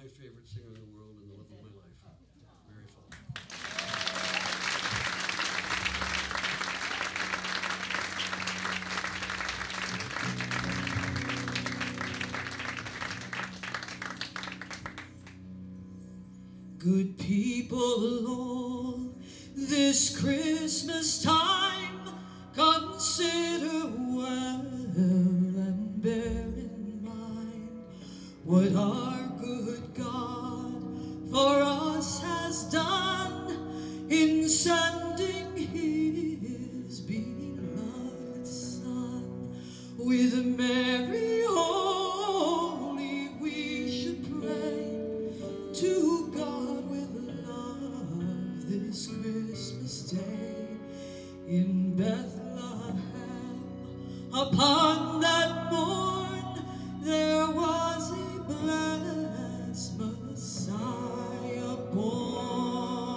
my favorite singer in the world and the love of my life. Mary Fall. Good people all, this Christmas time, consider well and bear in mind what our good God for us has done in sending his beloved Son. With Mary holy we should pray to God with love this Christmas day. In Bethlehem upon that morn there was a blessed Messiah born.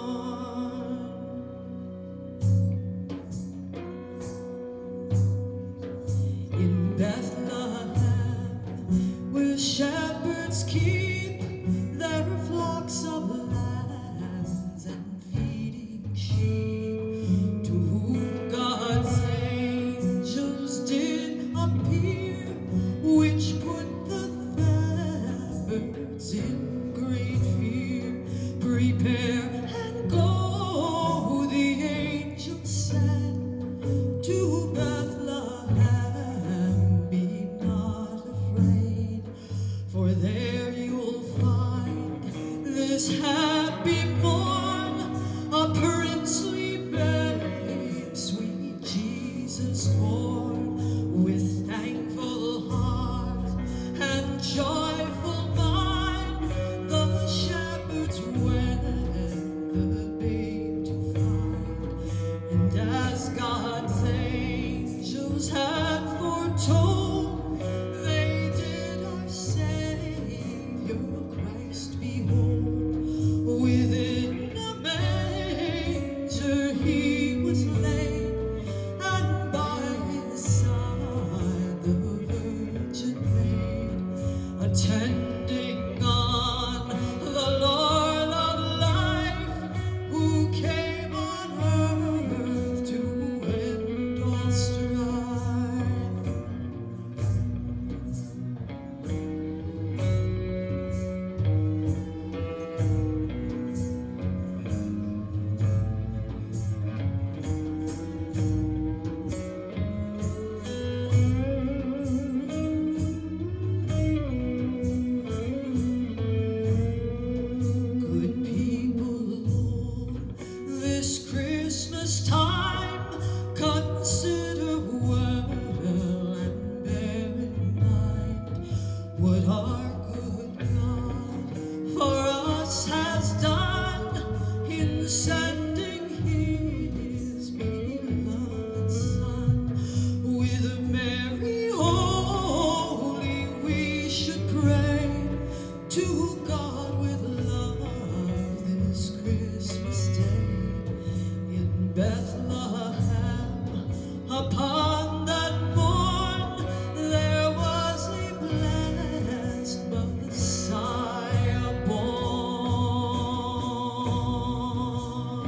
In Bethlehem where shepherds keep their flocks of lambs and feeding sheep, to whom God's angels did appear, which put the shepherds in great fear. Prepare and go, the angel said, to Bethlehem, be not afraid, for there you'll find this happy morn, a princely babe, sweet Jesus born. With thankful heart and joyful mind, the shepherds went the babe to find. And as God's angels had foretold, they did our Savior Christ behold. Within a manger he was laid, and by his side the Virgin Maid, attending on the Lord of life, who came on earth to end all strife. Good people all, this Christmas time, consider well and bear in mind what our good God for us has done in sending his beloved Son. With Mary holy we should pray to God with love this Christmas day. In Bethlehem upon that morn there was a blessed Messiah born.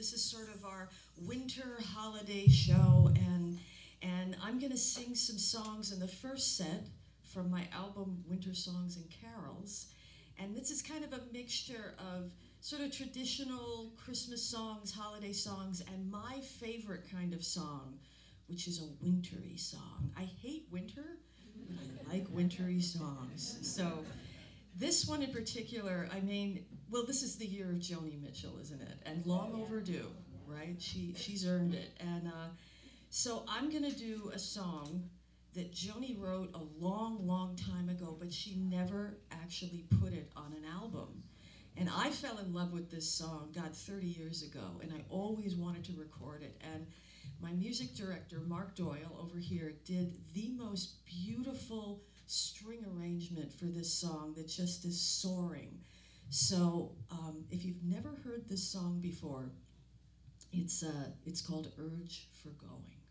This is sort of our winter holiday show, and I'm going to sing some songs in the first set from my album Winter Songs and Carols. And this is kind of a mixture of sort of traditional Christmas songs, holiday songs, and my favorite kind of song, which is a wintry song. I hate winter, but I like wintry songs. So this one in particular, I mean, well, this is the year of Joni Mitchell, isn't it? And long overdue, right? She's earned it. And so I'm going to do a song that Joni wrote a long, long time ago, but she never actually put it on an album. And I fell in love with this song, God, 30 years ago, and I always wanted to record it. And my music director, Mark Doyle, over here, did the most beautiful string arrangement for this song that just is soaring. So if you've never heard this song before, it's called Urge for Going.